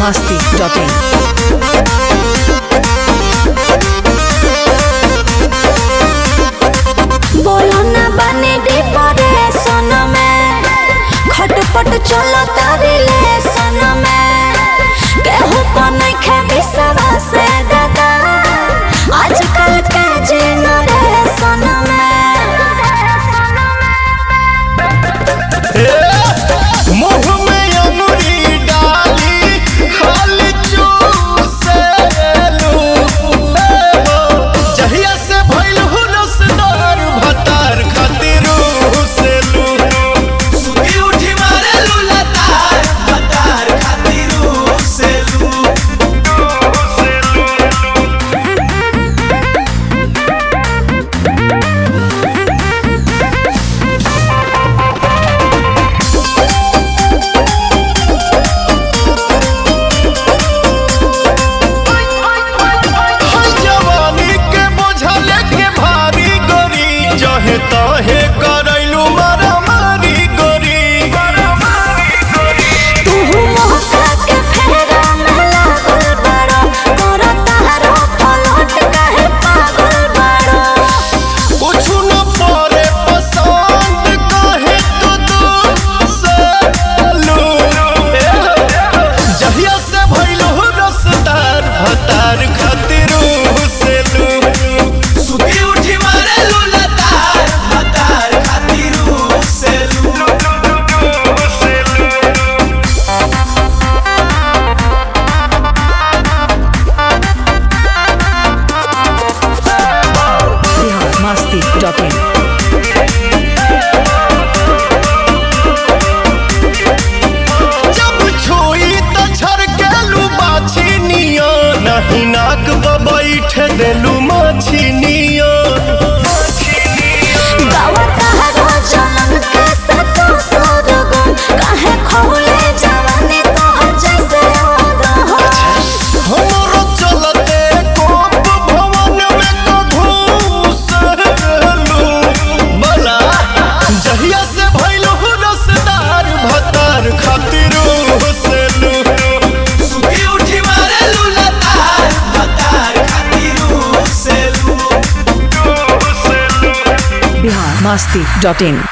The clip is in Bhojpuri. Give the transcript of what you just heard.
biharmasti.in बोलो ना बने डिप्रेशन में खटपट चलो रिलेशन में केहू पर नइखे विश्वास दादा आजकल के जेनरेशन में मुँह में अंगुरी डाली खाली चूसेलू जहिया से भइल हुनसदार भतार खातिर हुसेलू सुती उठी मारेलू लतार भतार खातिर हुसेलू जवानी के बोझा लेके भारी गोरी जहे तहे करैलू मारामारी गोरी तू मोहका के फेरा में लागल बड़ा तोरा तारो पलट काहे पागल बड़ा कुछ न परे पसंद काहे तू दूसलू जहिया से भइलू रसदार भतार खातिर हुसेलू सुती उठी मारेलू लतार भतार खातिर हुसेलू biharmasti.in जब छुई त झरकेलू बाछिनिया नहीं नाक बैठ देलू मछिनिया गावा तारो जनम के सतो सोरगो काहे खोले जवानी तोहर जैसे रहो हमरो चलते कोप भवन में तो घुसलू बला जहिया से भइलू रसदार भतार खातिर हुसेलू सुती उठी मारेलू लतार भतार खातिर हुसेलू biharmasti.in